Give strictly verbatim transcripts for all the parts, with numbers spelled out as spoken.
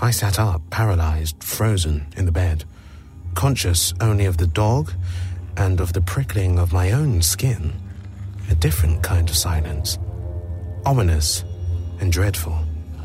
I sat up, paralyzed, frozen in the bed, conscious only of the dog and of the prickling of my own skin. A different kind of silence, ominous and dreadful.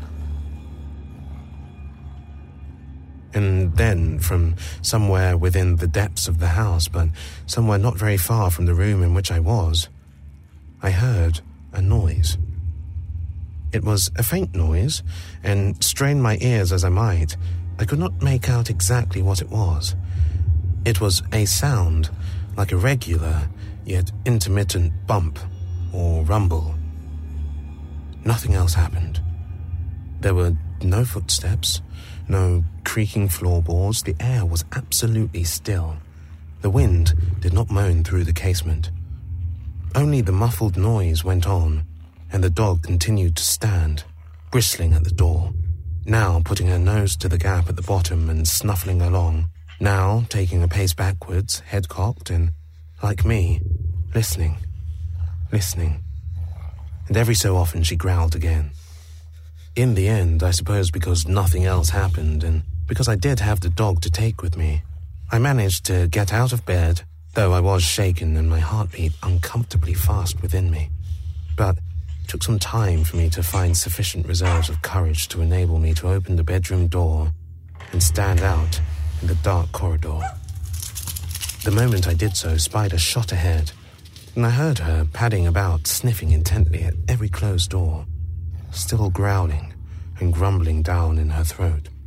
And then, from somewhere within the depths of the house, but somewhere not very far from the room in which I was, I heard a noise. It was a faint noise, and strain my ears as I might, I could not make out exactly what it was. It was a sound, like a regular, yet intermittent bump or rumble. Nothing else happened. There were no footsteps, no creaking floorboards. The air was absolutely still. The wind did not moan through the casement. Only the muffled noise went on, and the dog continued to stand, bristling at the door, now putting her nose to the gap at the bottom and snuffling along, now taking a pace backwards, head cocked, and, like me, listening, listening. And every so often she growled again. In the end, I suppose because nothing else happened, and because I did have the dog to take with me, I managed to get out of bed, though I was shaken and my heart beat uncomfortably fast within me. But it took some time for me to find sufficient reserves of courage to enable me to open the bedroom door and stand out in the dark corridor. The moment I did so, Spider shot ahead, and I heard her padding about, sniffing intently at every closed door, still growling and grumbling down in her throat.